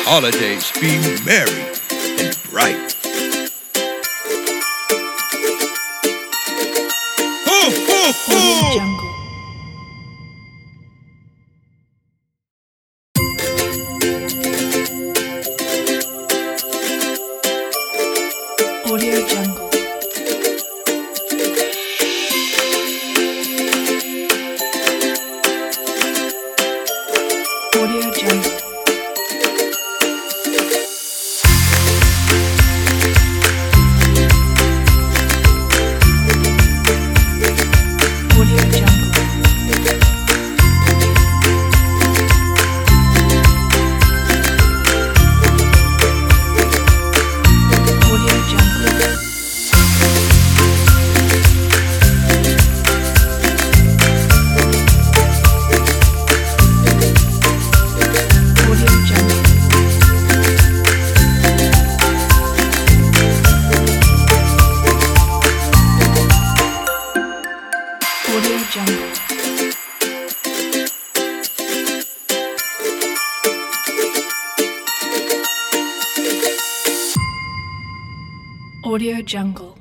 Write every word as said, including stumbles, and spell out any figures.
holidays be merry and bright. Ho, ho, ho! Jungle. Audio Jungle. Audio Jungle. Audio Jungle. Audio Jungle. Audio Jungle. Audio Jungle. Audio Jungle.